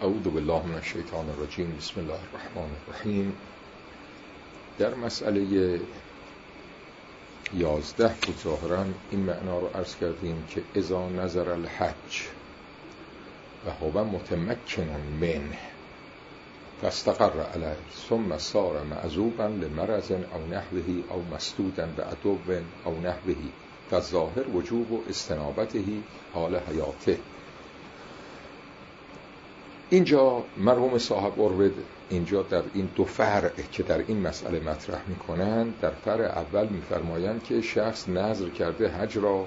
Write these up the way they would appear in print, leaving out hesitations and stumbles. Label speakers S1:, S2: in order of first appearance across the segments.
S1: اعوذ بالله من الشیطان الرجیم. بسم الله الرحمن الرحیم. در مسئله 11 بود ظاهراً این معنا رو عرض کردیم که اذا نظر الحج و هو متمکن منه فاستقر علیه ثم صار معذوبا لمرض او نحوه او مسدودا بعدو او نحوه فالظاهر وجوب استنابته حال حیاته. اینجا مرحوم صاحب اروید اینجا در این دو فرع که در این مسئله مطرح میکنن، در فرع اول میفرمایند که شخص نذر کرده حج را،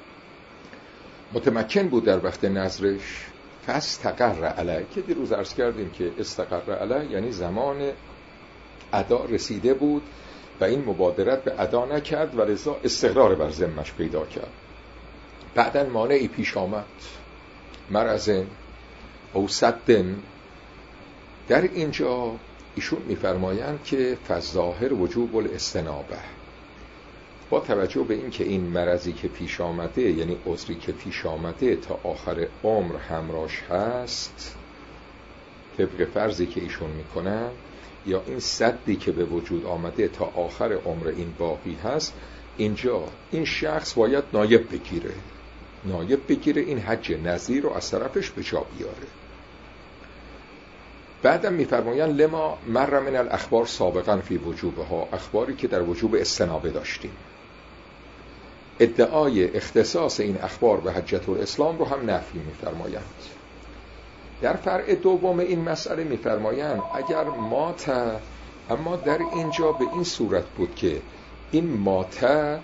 S1: متمکن بود در وقت نذرش، فاستقر علیه، که دیروز عرض کردیم که استقر علیه یعنی زمان ادا رسیده بود و این مبادرت به ادا نکرد و لذا استقرار بر ذمش پیدا کرد. بعداً مانعی پیش آمد، مرض او صدن. در اینجا ایشون میفرمایند که فالظاهر وجوب الاستنابه، با توجه به این که این مرضی که پیش آمده یعنی عذری که پیش آمده تا آخر عمر همراش هست طبق فرضی که ایشون میکنن، یا این صدی که به وجود آمده تا آخر عمر این باقی هست، اینجا این شخص باید نایب بگیره این حج نظیر رو از طرفش به جا بیاره. بعدم میفرمایند لما مر من الاخبار سابقا فی وجوبها، اخباری که در وجوب استنابه داشتیم. ادعای اختصاص این اخبار به حجة الاسلام رو هم نفی میفرمایند. در فرع دوم این مسئله میفرمایند اگر مات، اما در اینجا به این صورت بود که این مات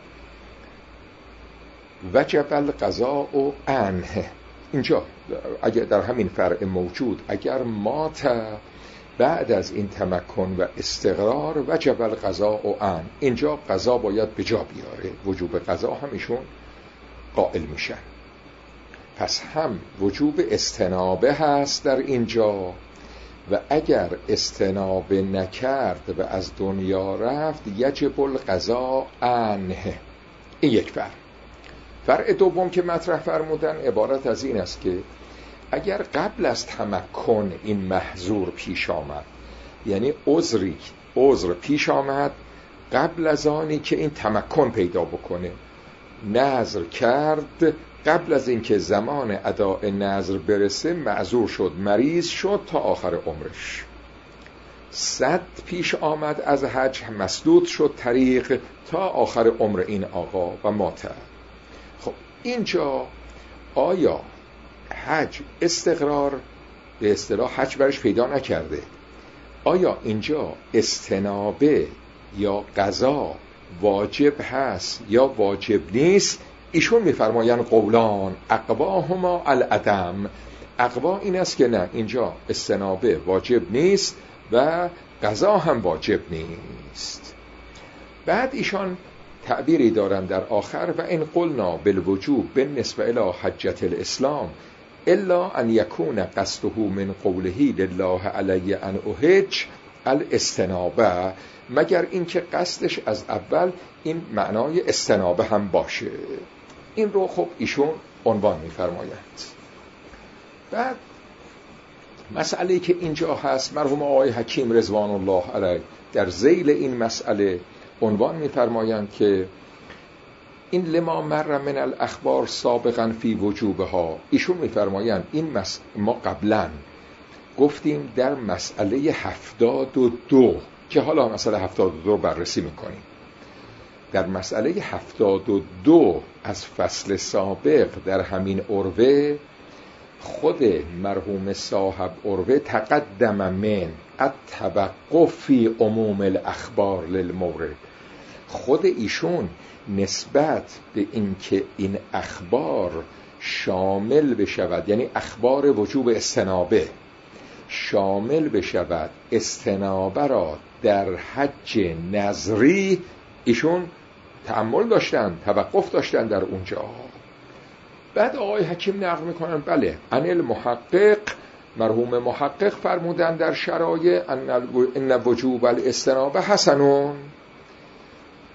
S1: وجب القضاء عنه. اینجا اگر در همین فرع موجود اگر مات بعد از این تمکن و استقرار وجب القضاء عنه، اینجا قضا باید به جا بیاره، وجوب قضا همیشون قائل میشن. پس هم وجوب استنابه هست در اینجا، و اگر استنابه نکرد و از دنیا رفت یجب القضاء عنه. این یک فرع. فرع دوم که مطرح فرمودن عبارت از این است که اگر قبل از تمکن این محظور پیش آمد، یعنی عذر پیش آمد قبل از آنی که این تمکن پیدا بکنه، نذر کرد، قبل از اینکه زمان اداء نذر برسه معذور شد، مریض شد تا آخر عمرش، صد پیش آمد از حج، مسدود شد طریق تا آخر عمر این آقا و مات. خب اینجا آیا حج استقرار به اصطلاح حج برش پیدا نکرده، آیا اینجا استنابه یا قضا واجب هست یا واجب نیست؟ ایشون میفرمایند قولان اقواهما العدم. اقوا این است که نه، اینجا استنابه واجب نیست و قضا هم واجب نیست. بعد ایشان تعبیری دارن در آخر و این قلنا بالوجوب بالنسبه الی حجة الاسلام الا ان یکون قصده من قوله لله علی ان احج الاستنابه، مگر اینکه قصدش از اول این معنای استنابه هم باشه. این رو خب ایشون عنوان می‌فرمایند. بعد مسئله که اینجا هست، مرحوم آقای حکیم رضوان الله علیه در ذیل این مسئله عنوان می‌فرمایند که این لما مر من الاخبار سابقا فی وجوبها. ایشون می‌فرمایند این ما قبلا گفتیم در مسئله 72 که حالا مسئله 72 بررسی می‌کنیم. در مسئله 72 از فصل سابق در همین عروه خود مرحوم صاحب عروه تقدم من التوقف فی عموم الاخبار للمورد، خود ایشون نسبت به اینکه این اخبار شامل بشود، یعنی اخبار وجوب استنابه شامل بشود استنابه را در حج نظری، ایشون تأمل داشتن، توقف داشتن در اونجا. بعد آقای حکیم نقل میکنن بله ان المحقق، مرحوم محقق فرمودن در شرایع ان وجوب الاستنابه حسنون،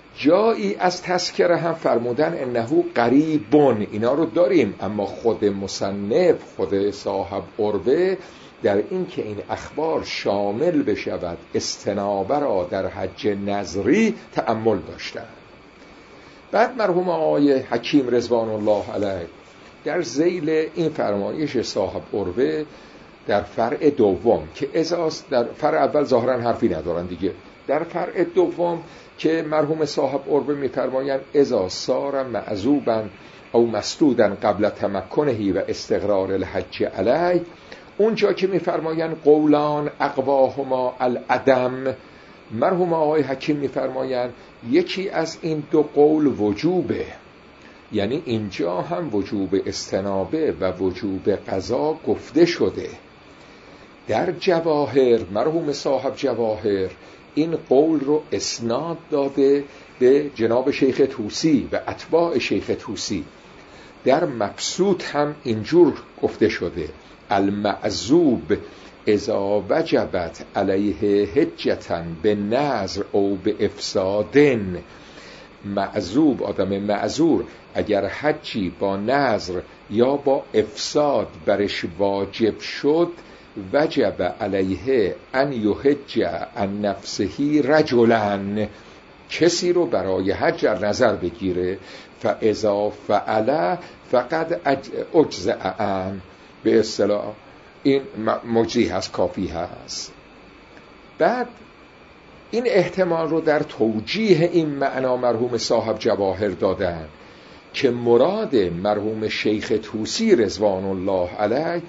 S1: جایی از تذکره هم فرمودن انه قریبون، اینا رو داریم، اما خود مصنف، خود صاحب عربه در این که این اخبار شامل بشود استنابه را در حج نظری تأمل داشتن. بعد مرحوم آقای حکیم رضوان الله علیه در ذیل این فرمایش صاحب عربه در فرع دوم که ازاس، در فرع اول ظاهرا حرفی ندارن دیگه، در فرع دوم که مرحوم صاحب عربه می‌فرمایند اذا صار معذوبا او مسدودا قبل تمکنه و استقرار الحج علیه، اونجا که می‌فرمایند قولان اقواهما العدم، مرحوم آقای حکیم می‌فرمایند یکی از این دو قول وجوبه، یعنی اینجا هم وجوب استنابه و وجوب قضا گفته شده. در جواهر مرحوم صاحب جواهر این قول رو اسناد داده به جناب شیخ طوسی و اتباع شیخ طوسی. در مبسوط هم اینجور گفته شده المعذوب اذا وجبت علیه حجتن به نظر او به افسادن، معذوب آدم معذور اگر حجی با نظر یا با افساد برش واجب شد وجب علیه ان یحج عن نفسه رجلن، کسی رو برای حج در نظر بگیره، فاذا فعل فقد اجزأ عن، به اصطلاح این مجزی هست، کافی هست. بعد این احتمال رو در توجیه این معنا مرحوم صاحب جواهر دادن که مراد مرحوم شیخ طوسی رضوان الله علیه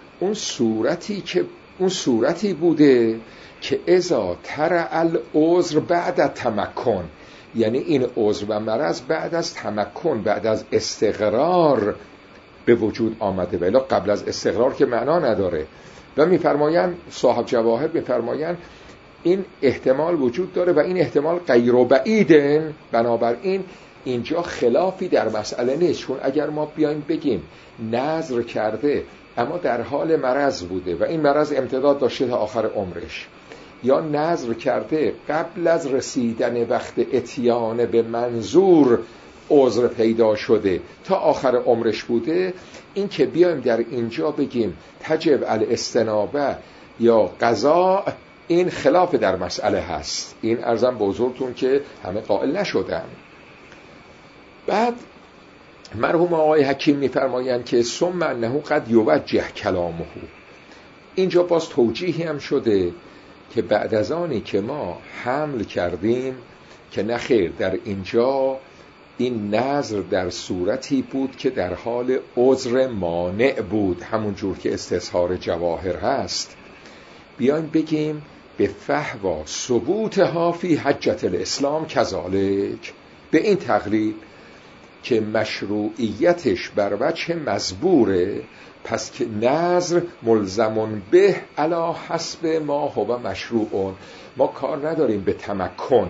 S1: اون صورتی بوده که اذا ترع العذر بعد تمکن، یعنی این عذر و مرض بعد از تمکن، بعد از استقرار به وجود آمده، ولی قبل از استقرار که معنا نداره. و میفرمایند صاحب جواهر میفرمایند این احتمال وجود داره و این احتمال غیر بعیدن، بنابراین اینجا خلافی در مسئله نیست. چون اگر ما بیایم بگیم نذر کرده اما در حال مرض بوده و این مرض امتداد داشته تا آخر عمرش، یا نذر کرده قبل از رسیدن وقت اتیان به منظور عذر پیدا شده تا آخر عمرش بوده، این که بیایم در اینجا بگیم تجب الاستنابه یا قضا، این خلاف در مسئله هست. این عرضم به حضورتون که همه قائل نشدن. بعد مرحوم آقای حکیم میفرمایند که ثم انه قد یوجه کلامه، اینجا باز توجیهی هم شده که بعد از آنی که ما حمل کردیم که نخیر، در اینجا این نظر در صورتی بود که در حال عذر مانع بود، همون جور که استظهار جواهر هست، بیایم بگیم به فحوا ثبوتها فی حجة الاسلام کذالک، به این تقریب که مشروعیتش بر وجه مزبوره، پس که نظر ملزمون به علی حسب ما هو مشروعون، ما کار نداریم به تمکن،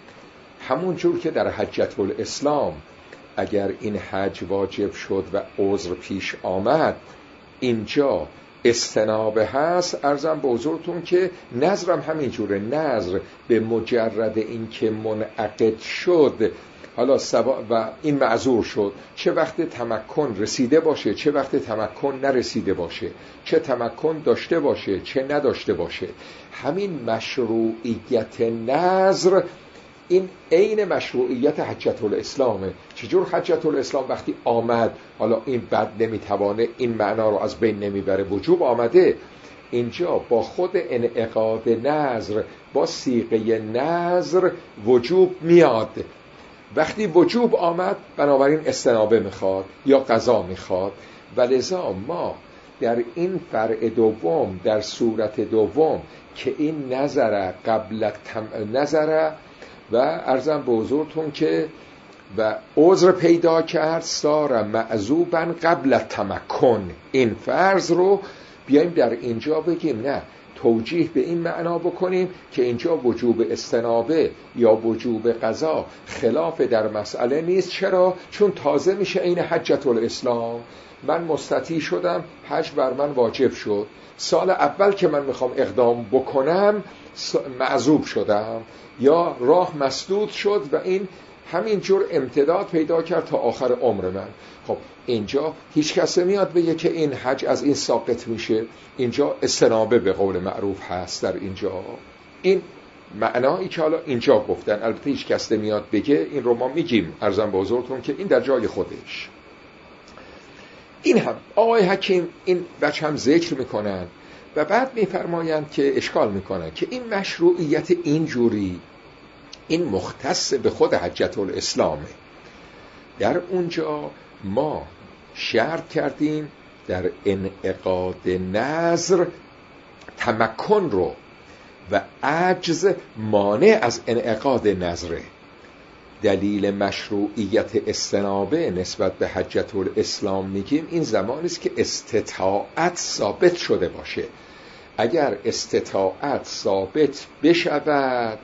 S1: همون جور که در حجة الاسلام اگر این حج واجب شد و عذر پیش آمد اینجا استنابه هست. عرضم به حضورتون که نظرم همین جوره، نظر به مجرد این که منعقد شد حالا و این معذور شد، چه وقت تمکن رسیده باشه چه وقت تمکن نرسیده باشه، چه تمکن داشته باشه چه نداشته باشه، همین مشروعیت نظر این عین مشروعیت حجة الاسلامه. چجور حجة الاسلام وقتی آمد، حالا این بد نمیتوانه این معنا رو از بین نمیبره، وجوب آمده، اینجا با خود انعقاد نظر با صیغه نظر وجوب میاد. وقتی وجوب آمد بنابراین استنابه میخواد یا قضا میخواد، ولذا ما در این فرع دوم، در صورت دوم که این نظر قبل نظر و عرضم به حضورتون که و عذر پیدا کرد سار معذوبا قبل تمکن، این فرض رو بیایم در اینجا بگیم نه، توجیه به این معنا بکنیم که اینجا وجوب استنابه یا وجوب قضا خلاف در مسئله نیست. چرا؟ چون تازه میشه این حجة الاسلام، من مستطیع شدم، حج بر من واجب شد، سال اول که من میخوام اقدام بکنم معذوب شدم یا راه مسدود شد و این همینجور امتداد پیدا کرد تا آخر عمر من. خب اینجا هیچ کس نمیاد بگه که این حج از این ساقط میشه. اینجا استنابه به قول معروف هست در اینجا. این معنایی که حالا اینجا گفتن، البته هیچ کس نمیاد بگه، این رو ما میگیم عرضم به حضورتون که این در جای خودش. این هم آقای حکیم این بچه هم ذکر میکنن و بعد میفرمایند که اشکال میکنن که این مشروعیت اینجوری این مختص به خود حجة الاسلامه. در اونجا ما شرط کردیم در انعقاد نظر تمکن رو و عجز مانع از انعقاد نظره. دلیل مشروعیت استنابه نسبت به حجة الاسلام میگیم این زمانی است که استطاعت ثابت شده باشه. اگر استطاعت ثابت بشود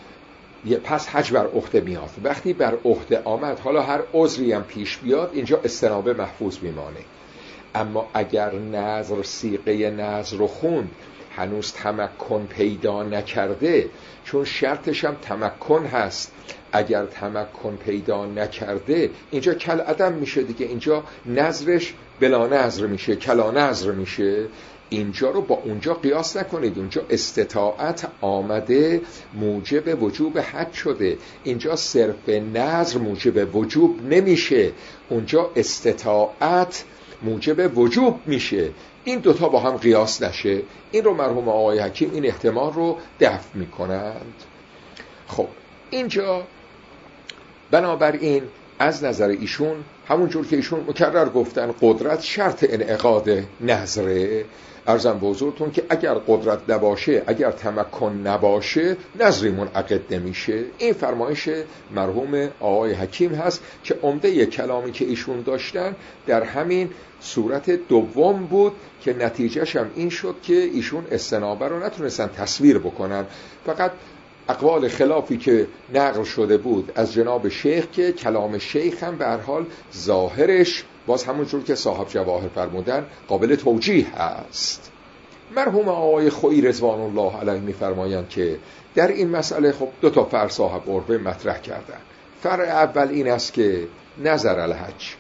S1: پس حج بر عهده میاد. وقتی بر عهده آمد، حالا هر عذری هم پیش بیاد، اینجا استنابه محفوظ میمانه. اما اگر نظر صیغه نظر رو خوند هنوز تمکن پیدا نکرده، چون شرطش هم تمکن هست، اگر تمکن پیدا نکرده اینجا کل عدم میشه دیگه، اینجا نظرش بلا نظر میشه، کلا نظر میشه. اینجا رو با اونجا قیاس نکنید. اونجا استطاعت آمده موجب وجوب حج شده، اینجا صرف نظر موجب وجوب نمیشه، اونجا استطاعت موجب وجوب میشه. این دوتا با هم قیاس نشه. این رو مرحوم آقای حکیم این احتمال رو دفع میکنند. خب اینجا بنابراین از نظر ایشون همونجور که ایشون مکرر گفتن قدرت شرط انعقاد نظره. عرضم به حضورتون که اگر قدرت نباشه، اگر تمکن نباشه، نظری منعقد نمیشه. این فرمایش مرحوم آقای حکیم هست که عمده کلامی که ایشون داشتن در همین صورت دوم بود که نتیجهش هم این شد که ایشون استنابه رو نتونستن تصویر بکنن. فقط اقوال خلافی که نقل شده بود از جناب شیخ که کلام شیخ هم به هر حال ظاهرش باز همونجور که صاحب جواهر فرمودن قابل توجیه هست. مرحوم آقای خویی رضوان الله علیه میفرمایند که در این مسئله خب دو تا فرع صاحب قربه مطرح کردن. فرع اول این است که نظر الحج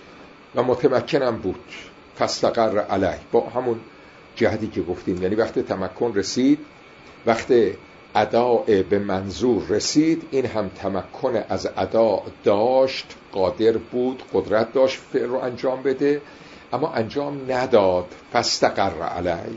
S1: و متمکنم بود فاستقر علیه، با همون جهدی که گفتیم، یعنی وقت تمکن رسید، وقت اداء به منظور رسید، این هم تمکن از اداء داشت، قادر بود، قدرت داشت فعل رو انجام بده، اما انجام نداد. فاستقر علی،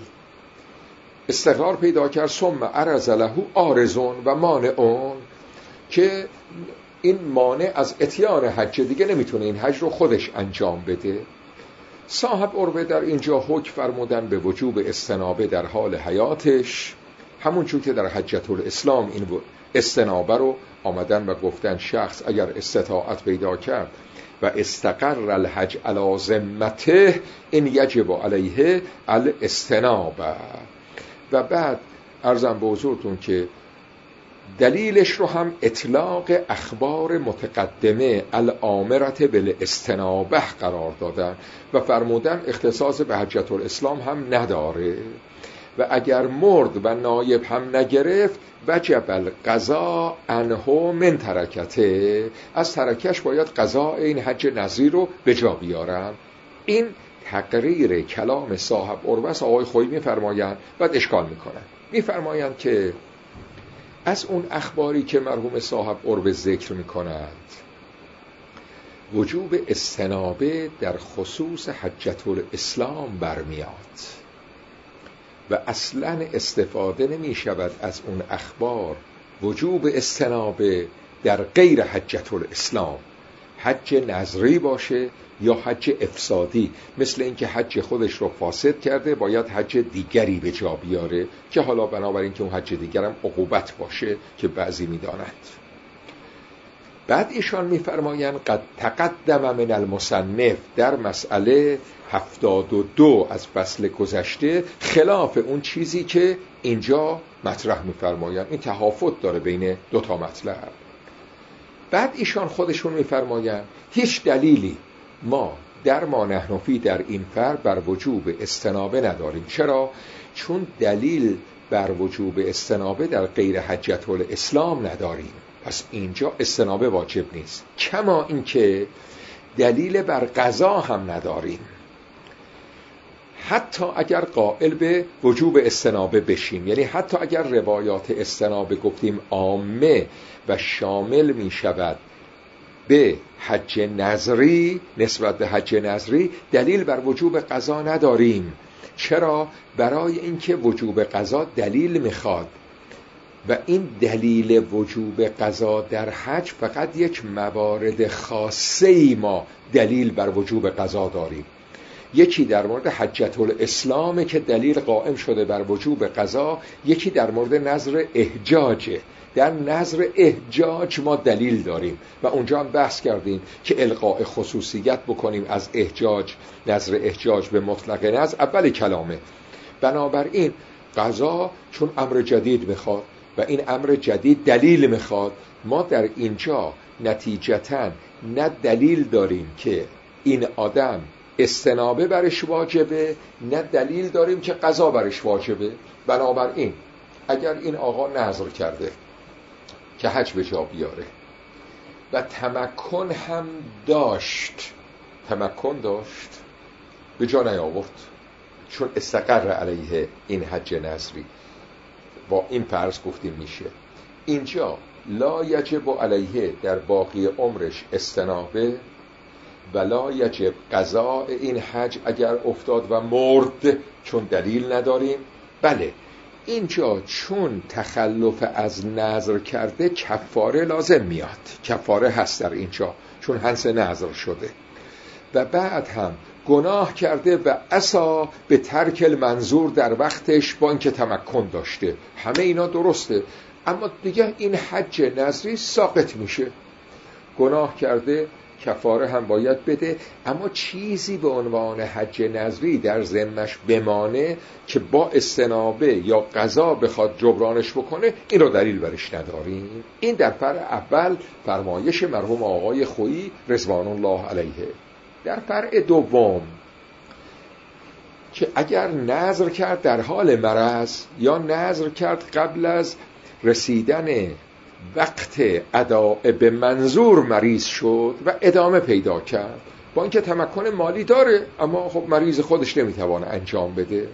S1: استقرار پیدا کرد. ثم عرض له عارضون و مانعون، که این مانع از اتیان حج دیگه نمیتونه این حج رو خودش انجام بده. صاحب عروه در اینجا حکم فرمودن به وجوب استنابه در حال حیاتش، همون چون که در حجة الاسلام این استنابه رو آمدن و گفتن شخص اگر استطاعت پیدا کرد و استقر الحج علی ذمته این یجب علیه الاستنابه. و بعد عرضم به حضورتون که دلیلش رو هم اطلاق اخبار متقدمه الامرت بالاستنابه قرار دادن و فرمودن اختصاص به حجة الاسلام هم نداره و اگر مرد و نایب هم نگرفت وجب القضاء عنه من ترکته، از ترکش باید قضاء این حج نظری رو به جا بیارن. این تقریر کلام صاحب عروه آقای خویی میفرمایند. بعد اشکال میکنن، میفرمایند که از اون اخباری که مرحوم صاحب عروه ذکر میکنند وجوب استنابه در خصوص حجة الاسلام برمیاد و اصلا استفاده نمی شود از اون اخبار وجوب استنابه در غیر حجة الاسلام، حج نظری باشه یا حج افسادی، مثل اینکه حج خودش رو فاسد کرده باید حج دیگری به جا بیاره که حالا بنابراین که اون حج دیگرم عقوبت باشه که بعضی میدانند. بعد ایشان میفرمایند قد تقدم من المصنف در مسئله 72 از فصل گذشته خلاف اون چیزی که اینجا مطرح میفرمایند. این تهافت داره بین دو تا مطلب. بعد ایشان خودشون میفرمایند هیچ دلیلی ما در ما نحن فی در این فرع بر وجوب استنابه نداریم. چرا؟ چون دلیل بر وجوب استنابه در غیر حجة الاسلام نداریم. پس اینجا استنابه واجب نیست. کما اینکه دلیل بر قضا هم نداریم. حتی اگر قائل به وجوب استنابه بشیم، یعنی حتی اگر روایات استنابه گفتیم عامه و شامل می شود به حج نظری، نسبت به حج نظری دلیل بر وجوب قضا نداریم. چرا؟ برای اینکه وجوب قضا دلیل میخواد و این دلیل وجوب قضا در حج فقط یک موارد خاصه ای ما دلیل بر وجوب قضا داریم. یکی در مورد حجة الاسلام که دلیل قائم شده بر وجوب قضا، یکی در مورد نذر احجاجه. در نذر احجاج ما دلیل داریم و اونجا هم بحث کردیم که القاء خصوصیت بکنیم از احجاج، نذر احجاج به مطلق نذر اول کلامه. بنابراین قضا چون امر جدید میخواد و این امر جدید دلیل میخواد، ما در اینجا نتیجتاً نه دلیل داریم که این آدم استنابه برش واجبه، نه دلیل داریم که قضا برش واجبه. بنابراین اگر این آقا نذر کرده که حج به جا بیاره و تمکن هم داشت، به جا نیاورد چون استقر علیه این حج نظری، با این فرض گفتیم میشه اینجا لا یجب علیه در باقی عمرش استنابه و لا یجب قضاء این حج اگر افتاد و مرد، چون دلیل نداریم. بله اینجا چون تخلف از نذر کرده کفاره لازم میاد، کفاره هست در اینجا چون حنس نذر شده و بعد هم گناه کرده و عصا به ترک المنظور در وقتش با اینکه تمکن داشته. همه اینا درسته، اما دیگه این حج نظری ساقط میشه. گناه کرده، کفاره هم باید بده، اما چیزی به عنوان حج نظری در ذمش بمانه که با استنابه یا قضا بخواد جبرانش بکنه، این رو دلیل برش نداریم. این در فرع اول فرمایش مرحوم آقای خویی رضوان الله علیه. در فرع دوم که اگر نذر کرد در حال مرض یا نذر کرد قبل از رسیدن وقت اداء به منظور مریض شد و ادامه پیدا کرد، با اینکه تمکن مالی داره اما خب مریض خودش نمیتوانه انجام بده،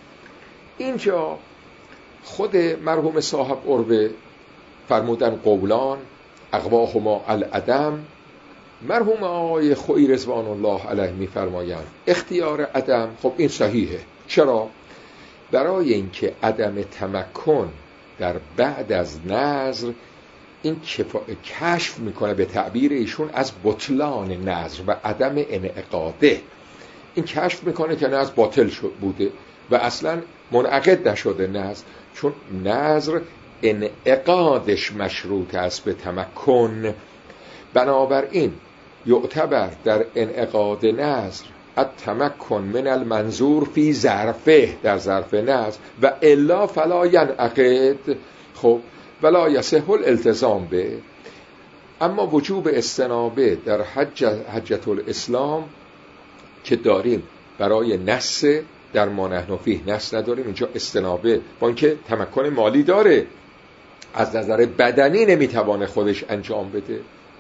S1: اینجا خود مرحوم صاحب عربه فرمودن قولان اقواهما العدم. مرحوم آقای خویی رضوان الله علیه میفرمایند اختیار عدم. خب این صحیحه. چرا؟ برای اینکه عدم تمکن در بعد از نذر این کشف میکنه به تعبیر ایشون از بطلان نذر و عدم انعقاده. این کشف میکنه که نذر باطل بوده و اصلا منعقد نشده نذر، چون نذر انعقادش مشروط است به تمکن. بنابراین یعتبر در انعقاد نذر التمکن من المنظور فی ظرفه، در ظرف نذر، و الا فلا ینعقد. خب ولا یصح الالتزام به. اما وجوب استنابه در حجة الاسلام که داریم برای نص، در ما نحن فیه نص نداریم، اینجا استنابه با اینکه تمکن مالی داره از نظر بدنی نمیتوانه خودش انجام بده.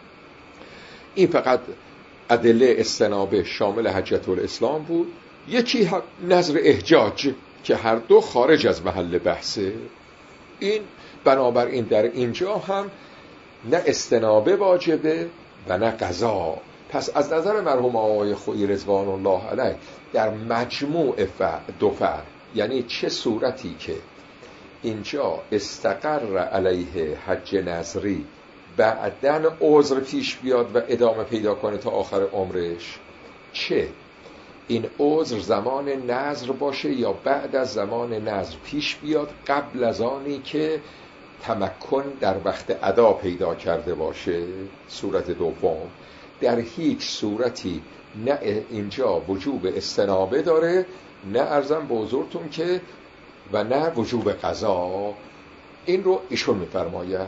S1: این فقط ادله استنابه شامل حجة الاسلام بود. یکی نذر احجاج که هر دو خارج از محل بحثه. این بنابراین در اینجا هم نه استنابه واجبه و نه قضا. پس از نظر مرحوم آقای خویی رضوان الله علیه در مجموع دو فرع، یعنی چه صورتی که اینجا استقر علیه حج نظری بعدن عذر پیش بیاد و ادامه پیدا کنه تا آخر عمرش، چه این عذر زمان نذر باشه یا بعد از زمان نذر پیش بیاد قبل از آنی که تمکن در وقت ادا پیدا کرده باشه، صورت دوم، در هیچ صورتی نه اینجا وجوب استنابه داره، نه ارزم به حضورتون که و نه وجوب قضا. این رو ایشون میفرماید.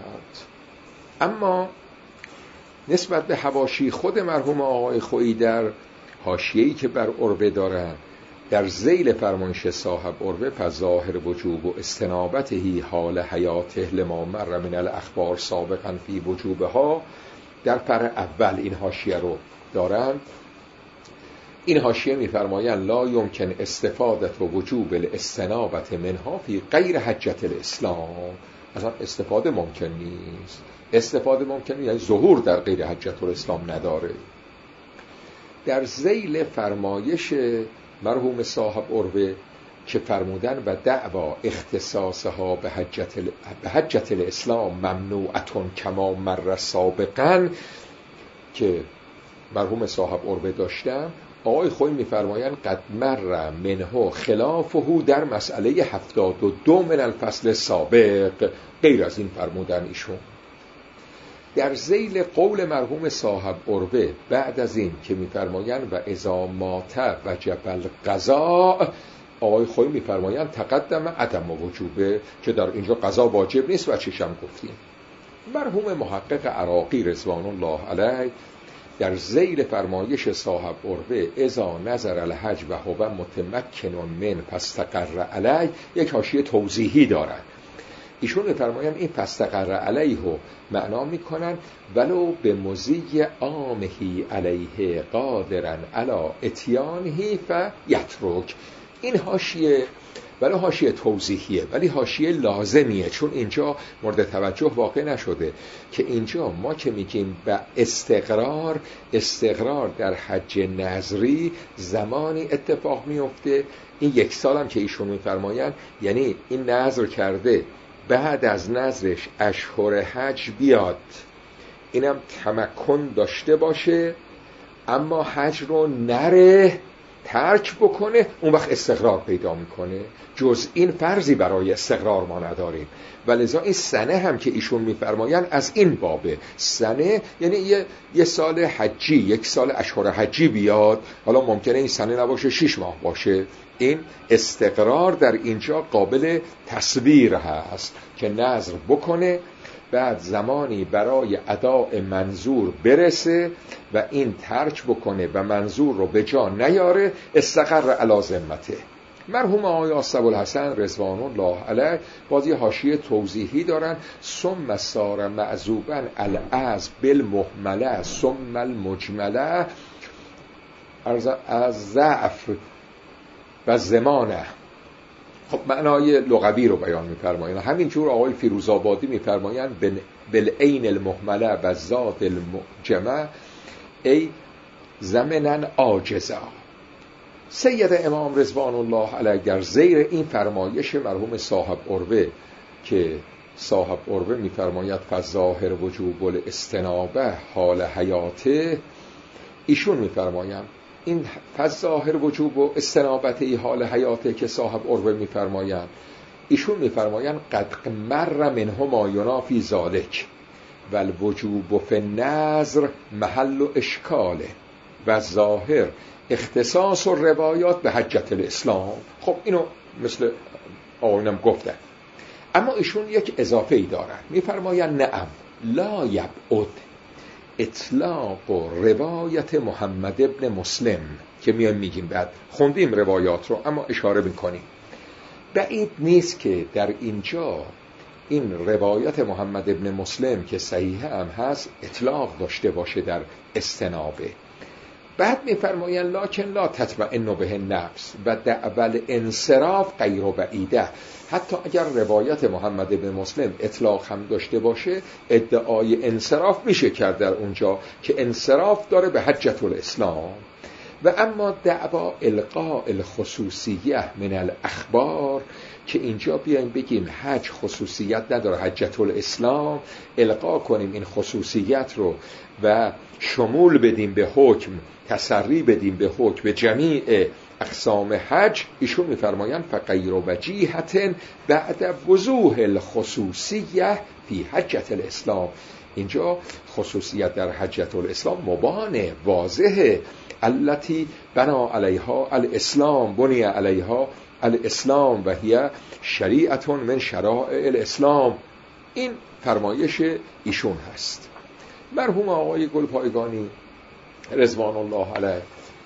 S1: اما نسبت به حواشی خود مرحوم آقای خویی در حاشیه‌ای که بر عربه دارن در ذیل فرمایش صاحب عروه پس ظاهر وجوب و استنابته حال حیاته لما مر من الاخبار سابقا فی وجوبها. در فرع اول این حاشیه رو دارند. این حاشیه می‌فرمایند لا یمکن استفادت و وجوب الاستنابت منها فی غیر حجت الاسلام. اصلا استفاده ممکن نیست. استفاده ممکن نیست یعنی ظهور در غیر حجت الاسلام نداره. در ذیل فرمایش مرحوم صاحب عروه که فرمودن و دعوا اختصاصها به حجت الاسلام ممنوعتون کما مر سابقا که مرحوم صاحب عروه داشتم، آقای خویی می‌فرمایند قد مر منه خلافه در مسئله 72 من الفصل سابق. غیر از این فرمودن ایشون. در ذیل قول مرحوم صاحب عروه بعد از این که می‌فرمایند و اذا مات وجب القضاء، آقای خویی می‌فرمایند تقدم عدم وجوبه که در اینجا قضا واجب نیست و چشم گفتیم. مرحوم محقق عراقی رضوان الله علیه در ذیل فرمایش صاحب عروه اذا نظر الحج و هو متمکن من فاستقر علیه یک حاشیه توضیحی دارند. ایشون می‌فرمایند این فاستقر علیه رو معنا می‌کنن ولو به مضی عامه علیه قادرا علی اتیانه فیترک. این حاشیه ولی حاشیه توضیحیه ولی حاشیه لازمیه، چون اینجا مورد توجه واقع نشده که اینجا ما که میگیم به استقرار در حج نظری زمانی اتفاق میفته، این 1 سال هم که ایشون میفرماین یعنی این نظر کرده بعد از نظرش اشهر حج بیاد، اینم تمکن داشته باشه اما حج رو نره ترک بکنه، اون وقت استقرار پیدا میکنه. جز این فرضی برای استقرار ما نداریم و لذا این سنه هم که ایشون میفرماین از این بابه. سنه یعنی یه سال حجی، 1 سال اشهر حجی بیاد، حالا ممکنه این سنه نباشه 6 ماه باشه. این استقرار در اینجا قابل تصویر هست که نظر بکنه بعد زمانی برای اداء منظور برسه و این ترک بکنه و منظور رو به جا نیاره، استقر علی ذمته. مرحوم آقای آصف‌الحسن رضوان الله علیه باز یه حاشیه توضیحی دارن ثم صار معذوبا العز بالمهمله ثم المجمله از ضعف و زمانه. خب معنای لغوی رو بیان می‌فرمایند. همینجور آقای فیروزآبادی می‌فرمایند بالعین المهمله و ذات المعجمه ای زمناً عاجزا. سید امام رضوان الله علیه در ذیل این فرمایش مرحوم صاحب عروه که صاحب عروه می‌فرماید فظاهر وجوب الاستنابه حال حیاته، ایشون می‌فرمایند این فظاهر وجوب و استنابته حال حیاته که صاحب عروه می‌فرمایند، ایشون می‌فرمایند قد مر منه ما ینافی ذالک و الوجوب فی النظر محل اشکاله و ظاهر اختصاص و روایات به حجت الاسلام. خب اینو مثل آقایونم گفتن، اما ایشون یک اضافه‌ای دارن، می‌فرمایند نعم لا یبعد اطلاق و روایت محمد ابن مسلم که میگیم بعد خوندیم روایات رو اما اشاره میکنیم، بعید نیست که در اینجا این روایت محمد ابن مسلم که صحیح هم هست اطلاق داشته باشه در استنابه. بعد میفرمایند لکن لا تطمئن به النفس و دعوی انصراف غیر بعیده. حتی اگر روایت محمد ابن مسلم اطلاق هم داشته باشه ادعای انصراف میشه کرد در اونجا که انصراف داره به حجت الاسلام. و اما دعوا القاء الخصوصیه من الاخبار که اینجا بیایم بگیم حج خصوصیت نداره حجت الاسلام، القا کنیم این خصوصیت رو و شمول بدیم به حکم، تسری بدیم به حکم به جمیع اقسام حج، ایشون میفرمایند فغیر وجیهة بعد وضوح الخصوصیه فی حجت الاسلام. اینجا خصوصیت در حجت الاسلام مبانه، واضحه، التي بنا علیها الاسلام بنی علیها الاسلام و هی شریعت من شرائع الاسلام. این فرمایش ایشون هست. مرحوم آقای گلپایگانی رضوان الله علیه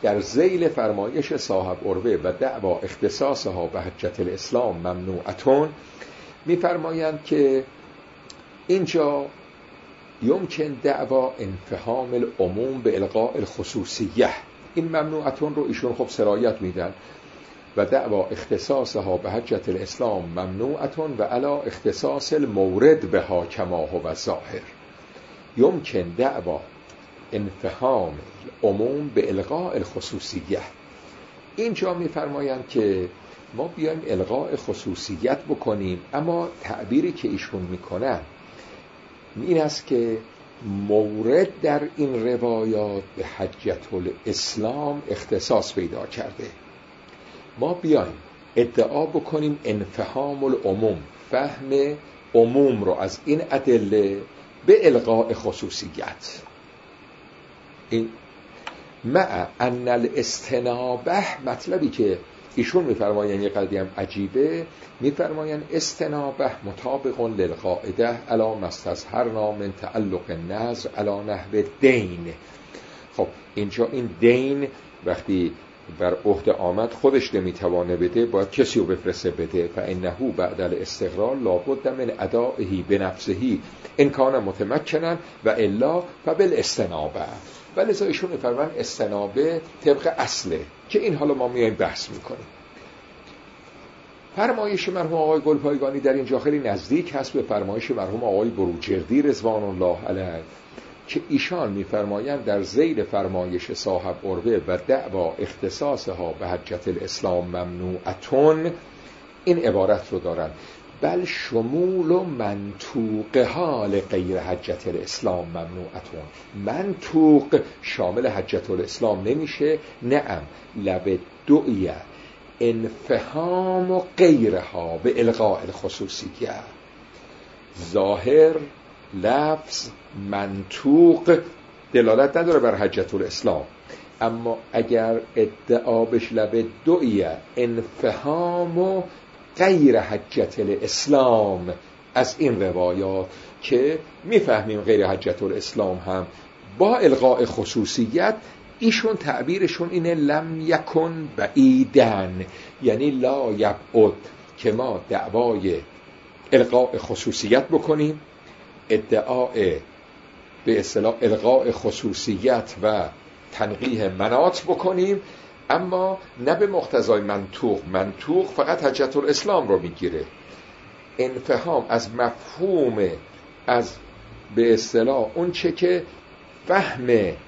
S1: در ذیل فرمایش صاحب عروه و دعوا اختصاصها به حجت الاسلام ممنوعتون میفرمایند که اینجا یمکن دعوا انفهام العموم به الغاء الخصوصیه، این ممنوعتون رو ایشون خب سرایت میدن، و دعوا اختصاصها به حجت الاسلام ممنوعتون و علا اختصاص المورد بها کما هو ظاهر. یمکن دعوا انفهام العموم به الغاء الخصوصیه، اینجا میفرمایند که ما بیایم الغاء خصوصیت بکنیم، اما تعبیری که ایشون میکنن این است که مورد در این روایات به حجت الاسلام اختصاص پیدا کرده. ما بیایم ادعا بکنیم انفهام العموم، فهم عموم رو از این ادله به الغاء خصوصیت. این مع ان الاستنابه، مطلبی که ایشون میفرمایند یه قضیه هم عجیبه، میفرمایند استنابه مطابق للقاعده علی مستظهرنا من تعلق النظر علی نحو دین. خب اینجا این دین وقتی بر عهده آمد خودش نمیتوانه بده، باید کسی رو بفرسته بده. فانه بعد الاستقرار لابد من ادائه بنفسه ان کان متمکنا و الا فبالاستنابه. ولذا ایشون میفرمایند استنابه طبق اصله، که این حالا ما میایم بحث میکنیم. فرمایش مرحوم آقای گلپایگانی در اینجا خیلی نزدیک هست به فرمایش مرحوم آقای بروجردی رضوان الله علیه، که ایشان میفرمایند در ذیل فرمایش صاحب عروه و دعوا اختصاصها به حجت الاسلام ممنوعتون این عبارت رو دارن: بل شمول و منطوقها لغیر حجت الاسلام ممنوعتون. منطوق شامل حجت الاسلام نمیشه، نعم لب دعیه انفهام و غیرها به الغاء الخصوصیه. ظاهر لفظ منطوق دلالت نداره بر حجت الاسلام، اما اگر ادعا بش لب دعیه انفهام و غیر حجت الاسلام از این روایات که میفهمیم غیر حجت الاسلام هم با الغاء خصوصیت، ایشون تعبیرشون اینه لم یکن بعیدن، یعنی لا یبعد که ما دعوای الغاء خصوصیت بکنیم، ادعای به اصطلاح الغاء خصوصیت و تنقیح مناط بکنیم، اما نه به مقتضای منطوق فقط حجت الاسلام رو میگیره. انفهام از مفهوم، از به اصطلاح اون چه که فهم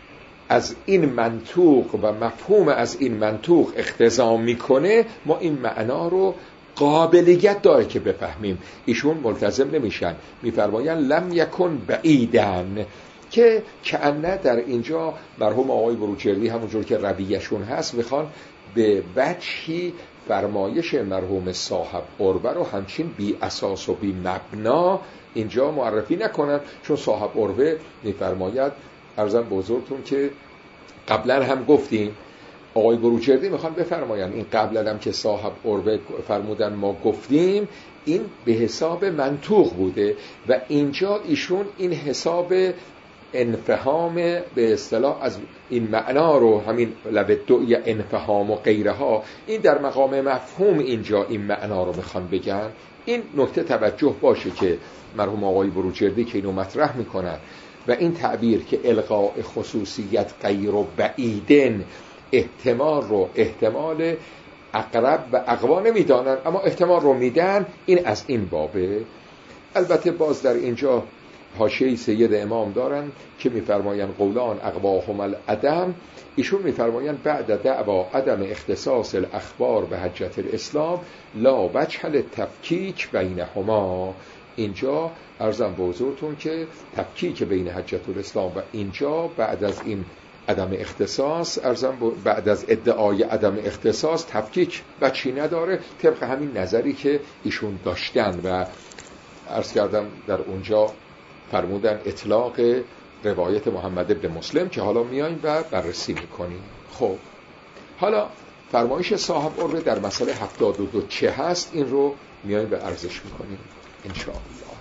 S1: از این منطوق و مفهوم از این منطوق اقتضا میکنه، ما این معنا رو قابلیت داره که بفهمیم. ایشون ملتزم نمیشن، میفرمایند لم یکن بعیدن، که کأنه در اینجا مرحوم آقای بروجردی همونجور که رویشون هست میخوان به وجهی فرمایش مرحوم صاحب عروه رو همچین بی اساس و بی مبنا اینجا معرفی نکنن، چون صاحب عروه میفرماید، عرضم بزرگتون که قبلا هم گفتیم، آقای بروجردی میخوان بفرمایند این قبلا هم که صاحب عروه فرمودن ما گفتیم، این به حساب منطوق بوده و اینجا ایشون این حساب انفهام به اصطلاح از این معنا رو، همین لب دعی انفهام و غیرها، این در مقام مفهوم اینجا این معنا رو میخوان بگن. این نکته توجه باشه که مرحوم آقای بروجردی که اینو مطرح میکنن و این تعبیر که الغاء خصوصیت غیر و بعیدن احتمال رو احتمال اقرب و اقوا نمیدانن، اما احتمال رو میدن، این از این بابه. البته باز در اینجا حاشیه سید امام دارن که میفرمایند قولان اقواهم العدم، ایشون میفرمایند بعد دعوا عدم اختصاص الاخبار به حجت الاسلام لا وجه للتفکیک بینهما. اینجا عرضم به حضورتون که تفکیک بین حجت الاسلام و اینجا بعد از این عدم اختصاص، بعد از ادعای عدم اختصاص تفکیک بچی نداره، طبق همین نظری که ایشون داشتن و عرض کردم در اونجا فرمودن اطلاق روایت محمد ابن مسلم که حالا میایم و بررسی میکنیم. خب حالا فرمایش صاحب عروه در مسئله 72 چه هست، این رو میایم و عرضش میکنیم انشاءالله.